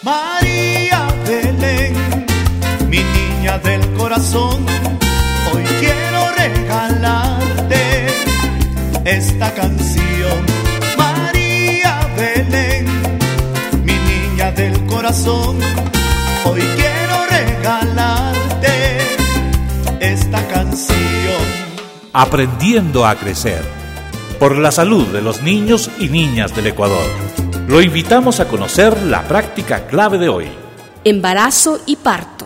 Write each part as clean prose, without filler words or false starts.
María Belén, mi niña del corazón, hoy quiero regalarte esta canción. María Belén, mi niña del corazón, hoy quiero regalarte esta canción. Aprendiendo a crecer, por la salud de los niños y niñas del Ecuador. Lo invitamos a conocer la práctica clave de hoy. Embarazo y parto.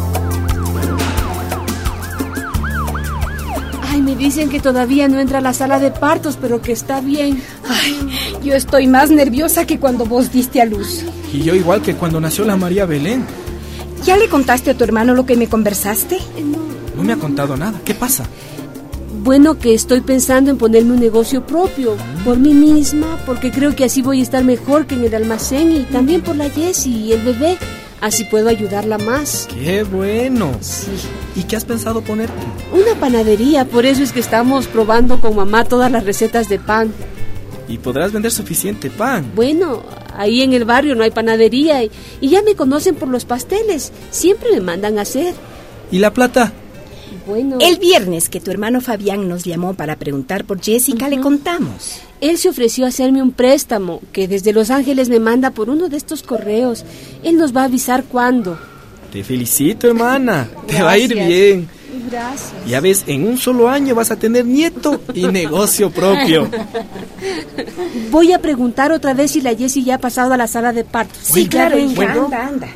Ay, me dicen que todavía no entra a la sala de partos, pero que está bien. Ay, yo estoy más nerviosa que cuando vos diste a luz. Y yo igual que cuando nació la María Belén. ¿Ya le contaste a tu hermano lo que me conversaste? No me ha contado nada. ¿Qué pasa? Bueno, que estoy pensando en ponerme un negocio propio, por mí misma, porque creo que así voy a estar mejor que en el almacén, y también por la Jessie y el bebé. Así puedo ayudarla más. ¡Qué bueno! Sí. ¿Y qué has pensado ponerte? Una panadería, por eso es que estamos probando con mamá todas las recetas de pan. ¿Y podrás vender suficiente pan? Bueno, ahí en el barrio no hay panadería y ya me conocen por los pasteles. Siempre me mandan a hacer. ¿Y la plata? Bueno, El viernes que tu hermano Fabián nos llamó para preguntar por Jessica, le contamos. él se ofreció a hacerme un préstamo que desde Los Ángeles me manda por uno de estos correos. Él nos va a avisar cuándo. Te felicito, hermana. Te va a ir bien. Gracias. Ya ves, en un solo año vas a tener nieto y negocio propio. Voy a preguntar otra vez si la Jessie ya ha pasado a la sala de partos. Sí, claro, hija, Bueno. anda.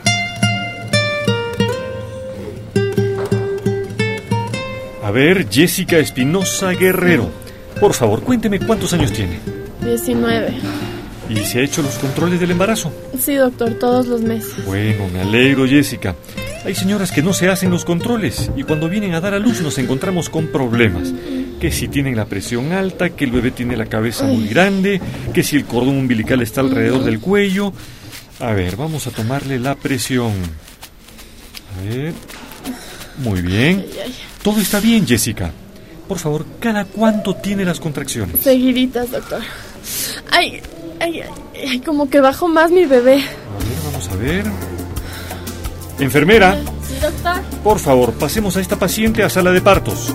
A ver, Jessica Espinosa Guerrero. Por favor, cuénteme cuántos años tiene. 19. ¿Y se ha hecho los controles del embarazo? Sí, doctor, todos los meses. Bueno, me alegro, Jessica. Hay señoras que no se hacen los controles y cuando vienen a dar a luz nos encontramos con problemas. Que si tienen la presión alta, que el bebé tiene la cabeza muy grande, que si el cordón umbilical está alrededor del cuello. A ver, vamos a tomarle la presión. A ver. Muy bien. Todo está bien, Jessica. Por favor, ¿cada cuánto tiene las contracciones? Seguiditas, doctor. Ay, como que bajó más mi bebé. A ver, vamos a ver. Enfermera, Sí, doctor. por favor, pasemos a esta paciente a sala de partos.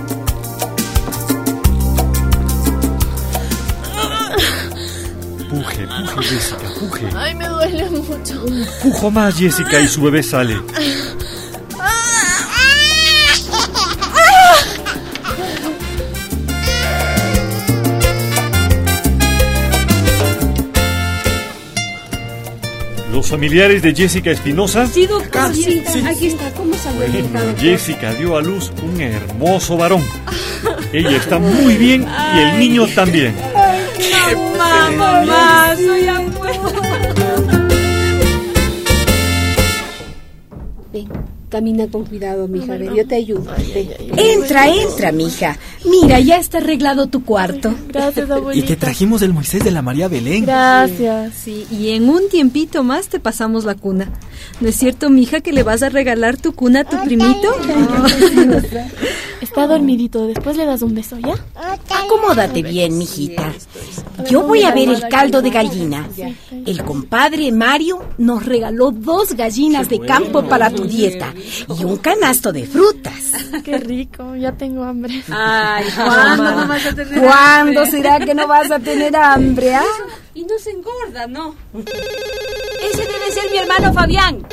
Puje, Jessica, puje. Ay, me duele mucho. Pujo más, Jessica, y su bebé sale. Los familiares de Jessica Espinosa. Sí, doctor, sí, sí. aquí está. ¿Cómo salió el hija, Bueno, doctor? Jessica dio a luz un hermoso varón. Ella está muy bien y el niño también. Mamá, soy abuela. Ven, camina con cuidado, mija. Ven, yo te ayudo. Ven. Entra, mija. Mira, ya está arreglado tu cuarto. Gracias, Y abuelita. te trajimos el Moisés de la María Belén. Gracias. Sí, y en un tiempito más te pasamos la cuna. ¿No es cierto, mija, que le vas a regalar tu cuna a tu primito? Está dormidito. Después le das un beso, ¿ya? Acomódate bien, mijita. Yo voy a ver el caldo de gallina. El compadre Mario nos regaló 2 gallinas de campo para tu dieta y un canasto de frutas. Qué rico. Ya tengo hambre. Ay, ¿cuándo no vas a tener ¿Cuándo hambre? será que no vas a tener hambre, ah? Y no se engorda, ¿no? Ese debe ser mi hermano Fabián.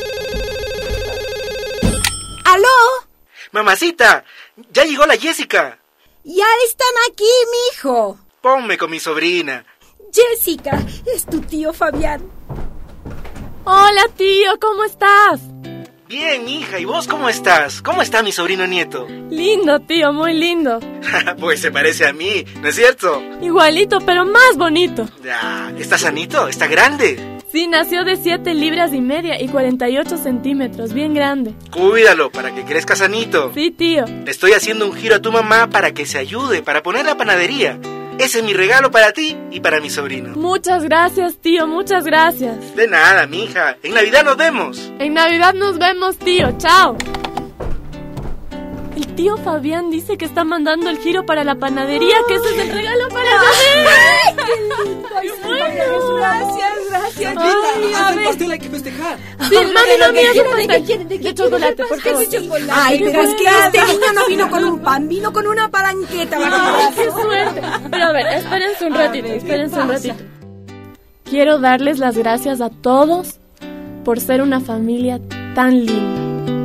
¡Aló! Mamacita, ya llegó la Jessica. Ya están aquí, mijo. Ponme con mi sobrina. Jessica, es tu tío Fabián. Hola, tío. ¿Cómo estás? Bien, hija, ¿y vos cómo estás? ¿Cómo está mi sobrino nieto? Lindo, tío. Muy lindo. Pues se parece a mí, ¿no es cierto? Igualito, pero más bonito. Ya, ¿está sanito? ¿Está grande? Sí, nació de 7 libras y media y 48 centímetros. Bien grande. Cuídalo para que crezca sanito. Sí, tío. Le estoy haciendo un giro a tu mamá para que se ayude, para poner la panadería. Ese es mi regalo para ti y para mi sobrino. Muchas gracias, tío. Muchas gracias. De nada, mija. En Navidad nos vemos. En Navidad nos vemos, tío. Chao. El tío Fabián dice que está mandando el giro para la panadería, que ese es el regalo para el bebé. ¡Qué lindo! ¡Ay, bueno! Gracias. Haz el pastel, hay que festejar. Sí, mami, ¿De qué chocolate, por favor. Ay, pero es que este niño no vino con un pan, vino con una palanqueta. Ay, qué suerte. Pero a ver, espérense un ratito. Quiero darles las gracias a todos por ser una familia tan linda.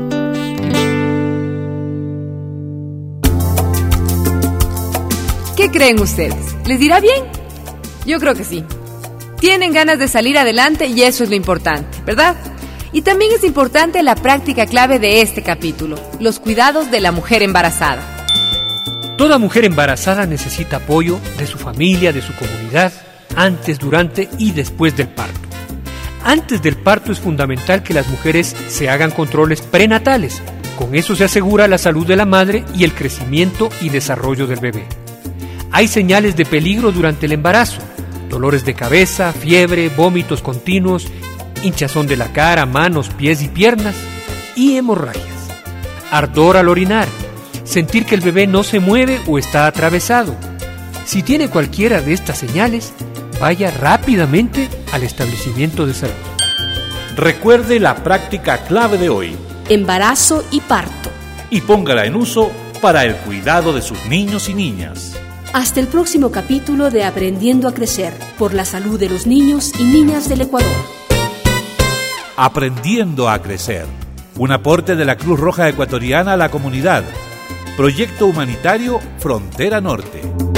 ¿Qué creen ustedes? ¿Les irá bien? Yo creo que sí. Tienen ganas de salir adelante y eso es lo importante, ¿verdad? Y también es importante la práctica clave de este capítulo, los cuidados de la mujer embarazada. Toda mujer embarazada necesita apoyo de su familia, de su comunidad, antes, durante y después del parto. Antes del parto es fundamental que las mujeres se hagan controles prenatales. Con eso se asegura la salud de la madre y el crecimiento y desarrollo del bebé. Hay señales de peligro durante el embarazo: dolores de cabeza, fiebre, vómitos continuos, hinchazón de la cara, manos, pies y piernas y hemorragias. Ardor al orinar, sentir que el bebé no se mueve o está atravesado. Si tiene cualquiera de estas señales, vaya rápidamente al establecimiento de salud. Recuerde la práctica clave de hoy. Embarazo y parto. Y póngala en uso para el cuidado de sus niños y niñas. Hasta el próximo capítulo de Aprendiendo a Crecer, por la salud de los niños y niñas del Ecuador. Aprendiendo a Crecer. Un aporte de la Cruz Roja Ecuatoriana a la comunidad. Proyecto humanitario Frontera Norte.